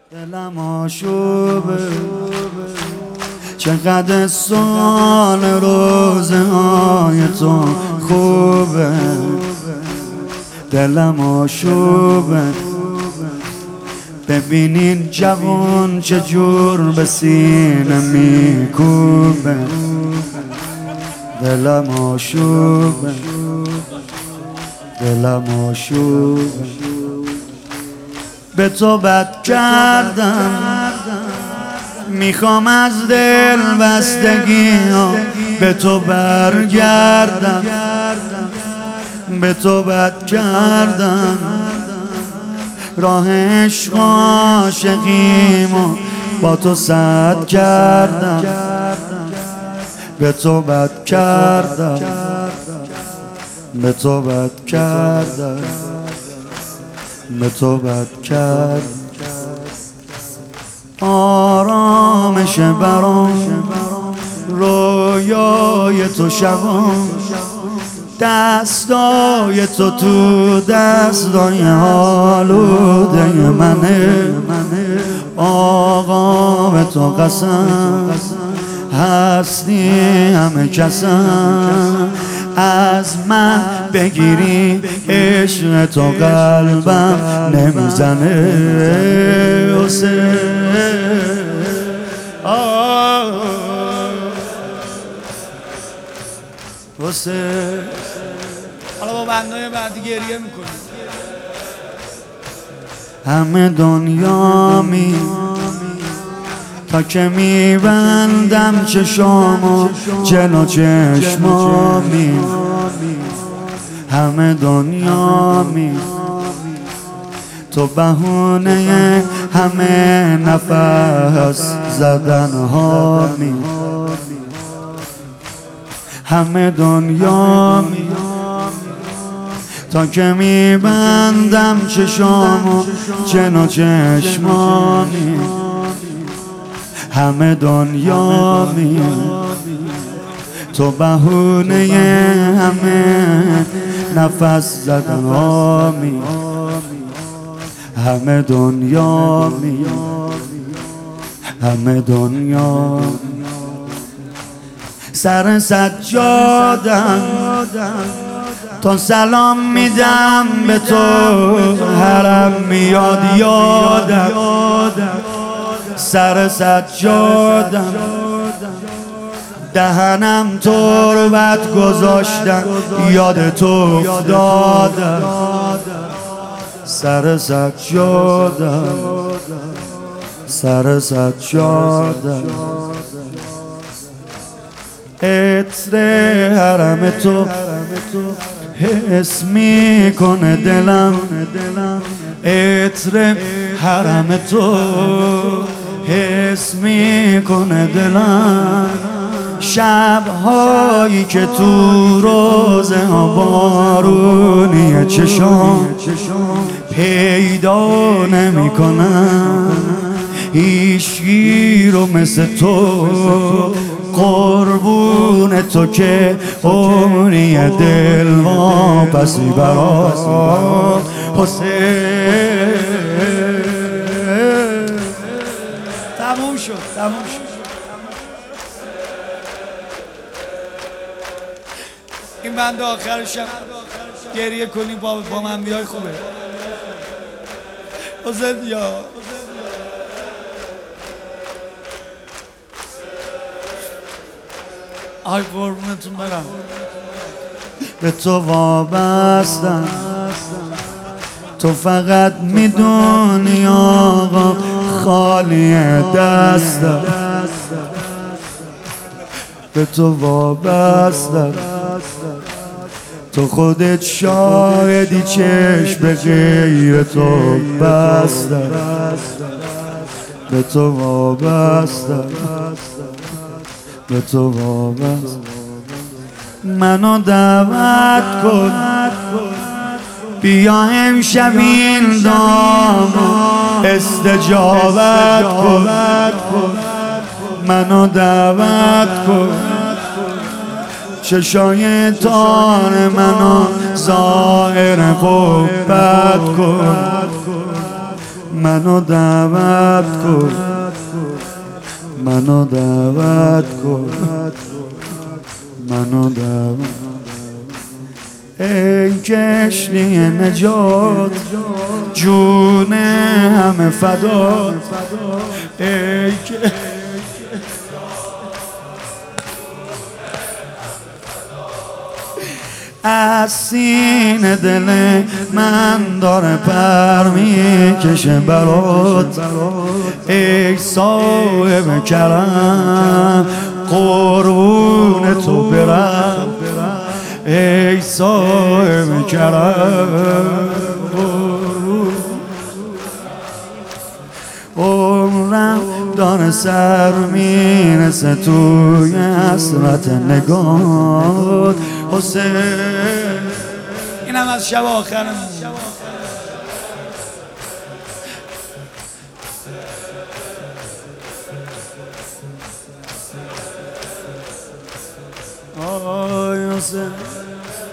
دلم آشوبه چقدر سال روزه های تو خوبه. دلم آشوبه ببینین جوان چجور به سینه میکوبه. دلم آشوبه دلم آشوبه به تو بد کردم میخوام از دل بستگی ها به تو برگردم. به تو بد کردم راه عشق عاشقیمو با تو سد کردم. به تو بد کردم به تو بد کردم به تو بد کرد. آرامش برام رویای تو شبام دستای تو تو دستای آلوده منه. آقا به تو قسم هستی همه کسم از من بگیری عشق تو قلبم نمیزنه. حسین حسین حالا با بندهای بعدی گریه میکنیم. همه دنیا تا که میبندم چشامو جلو چشمامی. همه دنیا تو بهونه همه نفس زدن هامی. همه دنیا تا که میبندم چشامو جلو چشمامی. همه دنیا تو بهونه همه نفس زدن هامی. همه دنیا همه دنیا سر سجادم تا سلام میدم به تو حرم میاد یادم. سر سجادم دهنم تربت گذاشتم یاد تو افتادم. سر سجادم سر سجادم عطر حرم تو حس میکنه دلم. عطر حرم تو حس میکنه دلم. شبهایی که تو روزه ها بارونی چشام پیدا نمیکنم هیچکی رو مثل تو. قربون تو که عمری دل واپسی برام. حسین تموم شد تموم شد. این بند آخرشم گریه کنیم با من بیای خوبه. حسین یا آی قربونتون برم. به تو وابستم تو فقط میدونی آقا خالی دستم. به تو وابستم تو خودت شاهدی چشم به غیر تو بستم. به تو وابستم به تو وابستم. منو دعوت کن بیا امشب این دامو استجابت کن. منو دعوت کن چشای تار منو ظاهر قبت کن. منو دعوت کن منو دعوت کن منو دعوت ای کشتی نجات جون همه فدات ای از سینه دل من داره پر میکشه برات ای صاحب کرم قربون تو برم ای صاحب کرم عمرم داره سر میرسه توی حسرت نگات حسین. اینم از شب آخرم. آی حسین